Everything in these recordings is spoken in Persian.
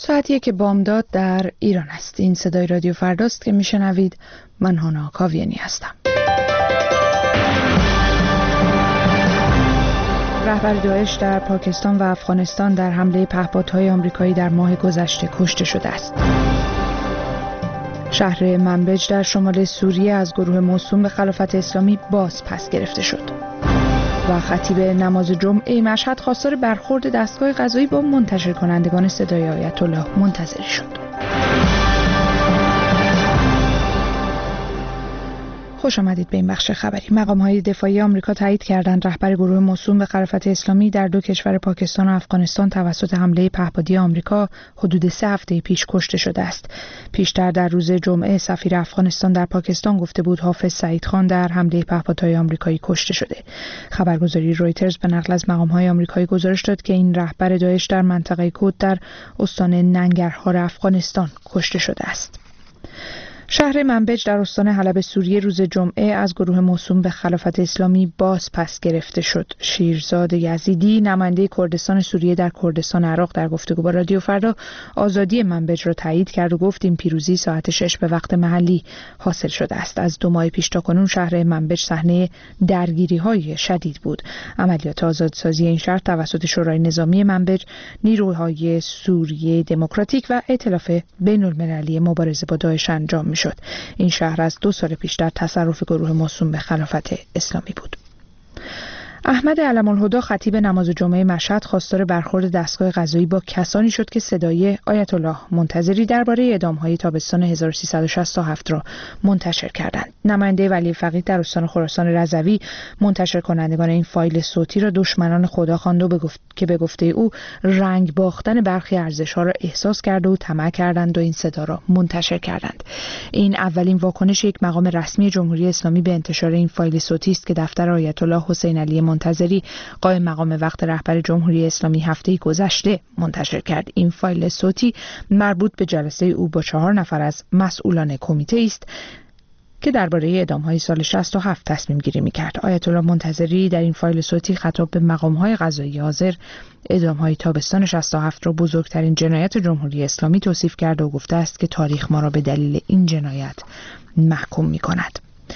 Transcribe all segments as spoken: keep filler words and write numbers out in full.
ساعت یک بامداد در ایران است. این صدای رادیو فرداست که میشنوید. من هانا کاویانی هستم. رهبر داعش در پاکستان و افغانستان در حمله پهپادهای آمریکایی در ماه گذشته کشته شده است. شهر منبج در شمال سوریه از گروه موسوم به خلافت اسلامی باز پس گرفته شد. و خطیب نماز جمعه مشهد خواستار برخورد دستگاه قضایی با منتشر کنندگان صدای آیت الله منتظری شد. خوش آمدید به این بخش خبری. مقام‌های دفاعی آمریکا تایید کردند رهبر گروه موسوم به خلافت اسلامی در دو کشور پاکستان و افغانستان توسط حمله پهپادی آمریکا حدود سه هفته پیش کشته شده است. پیشتر در روز جمعه سفیر افغانستان در پاکستان گفته بود حافظ سعید خان در حمله پهپادهای آمریکایی کشته شده. خبرگزاری رویترز به نقل از مقام‌های آمریکایی گزارش داد که این رهبر داعش در منطقه کود در استان ننگرهار افغانستان کشته شده است. شهر منبج در استان حلب سوریه روز جمعه از گروه موسوم به خلافت اسلامی باز پس گرفته شد. شیرزاد یزیدی نماینده کردستان سوریه در کردستان عراق در گفتگو با رادیو فردا آزادی منبج را تایید کرد و گفت این پیروزی ساعت شش به وقت محلی حاصل شده است. از دو ماه پیش تا کنون شهر منبج صحنه درگیری‌های شدید بود. عملیات آزادسازی این شهر توسط شورای نظامی منبج، نیروهای سوریه دموکراتیک و ائتلاف بین‌المللی مبارزه با داعش انجام می شد. این شهر از دو سال پیش در تصرف گروه موسوم به خلافت اسلامی بود. احمد علم‌الهدی خطیب نماز جمعه مشهد خواستار برخورد دستگاه قضایی با کسانی شد که صدای آیت الله منتظری درباره اعدام‌های تابستان هزار و سیصد و شصت و هفت را منتشر کردند. نماینده ولی فقیه در استان خراسان رضوی منتشر کنندگان این فایل صوتی را دشمنان خدا خواند و بگفت که به گفته او رنگ باختن برخی ارزش‌ها را احساس کرده و طمع کردند و این صدا را منتشر کردند. این اولین واکنش یک مقام رسمی جمهوری اسلامی به انتشار این فایل صوتی است که دفتر آیت الله حسین علی منتظری قائم مقام وقت رهبر جمهوری اسلامی هفته گذشته منتشر کرد. این فایل صوتی مربوط به جلسه او با چهار نفر از مسئولان کمیته است که درباره اعدام‌های سال شصت و هفت تصمیم گیری می‌کرد. آیت الله منتظری در این فایل صوتی خطاب به مقام‌های قضایی حاضر اعدام‌های تابستان شصت و هفت را بزرگترین جنایت جمهوری اسلامی توصیف کرده و گفته است که تاریخ ما را به دلیل این جنایت محکوم می‌کند.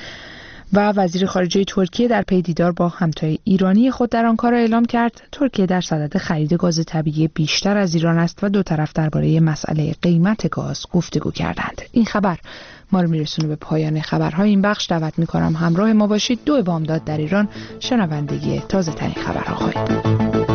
و وزیر خارجه ترکیه در پی دیدار با همتای ایرانی خود در آنکارا اعلام کرد ترکیه در صدد خرید گاز طبیعی بیشتر از ایران است و دو طرف درباره مسئله قیمت گاز گفتگو کردند. این خبر ما رو میرسونه به پایان خبرهای این بخش. دعوت میکنم همراه ما باشید. دو بامداد در ایران شنوندگی تازه ترین خبرها خواهید بود.